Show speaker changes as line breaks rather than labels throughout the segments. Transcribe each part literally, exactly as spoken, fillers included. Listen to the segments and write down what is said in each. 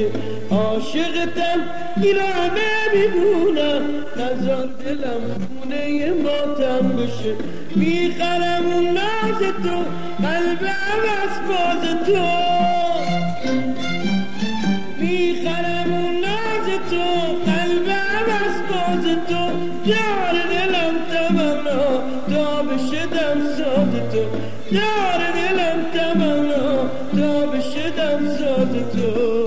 عاشقتم اینا نمیدونم نزار دلم خونه ماتم بشه میخرم اون ناز تو قلبم از باز تو میخرم اون ناز تو قلبم از باز تو یار دلم تمنا تا بشه دم ساز تو یار دلم تمنا تا بشه دم ساز تو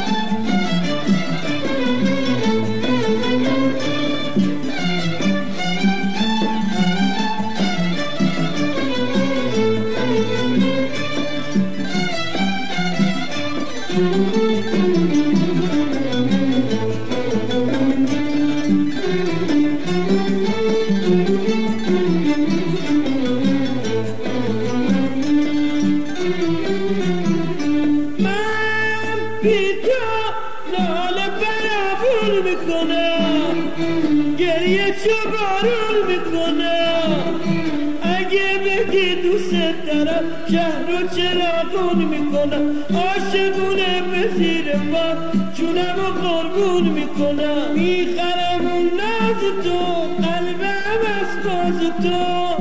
گریه چو بارون میکنم اگه بگی دوست دارم شهر رو چراغون میکنم عاشقونه به زیر بار جونم و قربون میکنم میخرم اون ناز تو قلبم از باز تو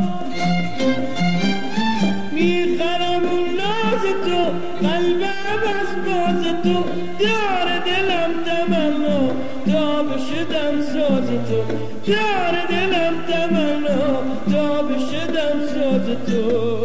میخرم اون ناز تو قلبم از باز تو یار دلم تمنا تا بشه دم ساز تو یار دلم تمنا تا بشه دم ساز تو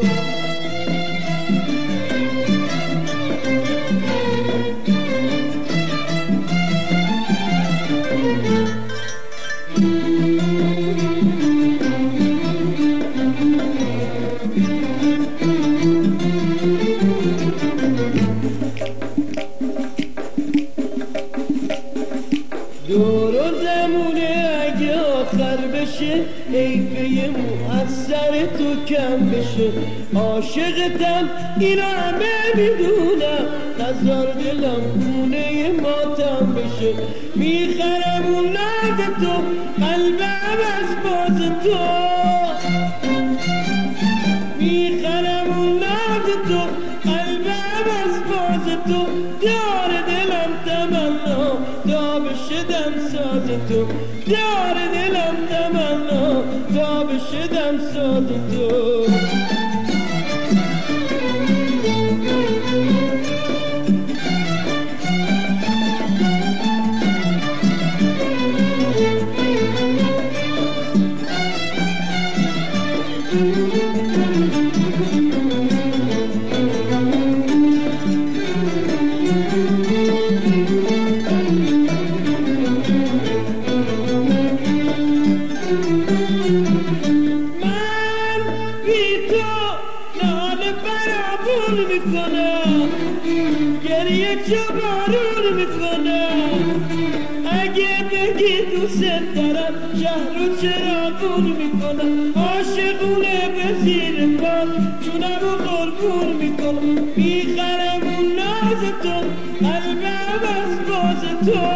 دور و زمونه اگه آخر بشه عیبه مؤثر تو کم بشه عاشقتم اینا همه میدونم نزار دلم خونه ماتم بشه میخرم اون ناز تو قلبم از باز تو میخرم اون ناز تو قلبم از باز تو یار دلم تمنا تا بشه دم ساز تو یار دلم تمنا تا بشه دم ساز تو میکنم گریه چو بارون میکنم اگه بگی دوست دارم شهر رو چراغون میکنم عاشقونه به زیر بار جونم و قربون میکنم میخرم اون ناز تو قلبم از باز تو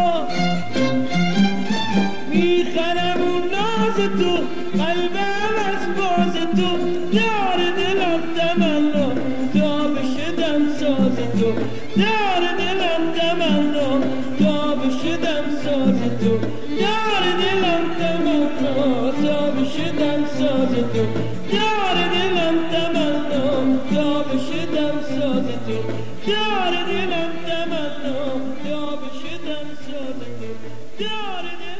میخرم اون ناز تو قلبم از باز تو یار دلم تمنا تا بشه دم ساز تو یار دلم تمنا تا بشه دم ساز تو یار دلم تمنا تا بشه دم ساز تو یار دلم تمنا تا بشه دم ساز تو یار دلم تمنا تا بشه دم ساز تو یار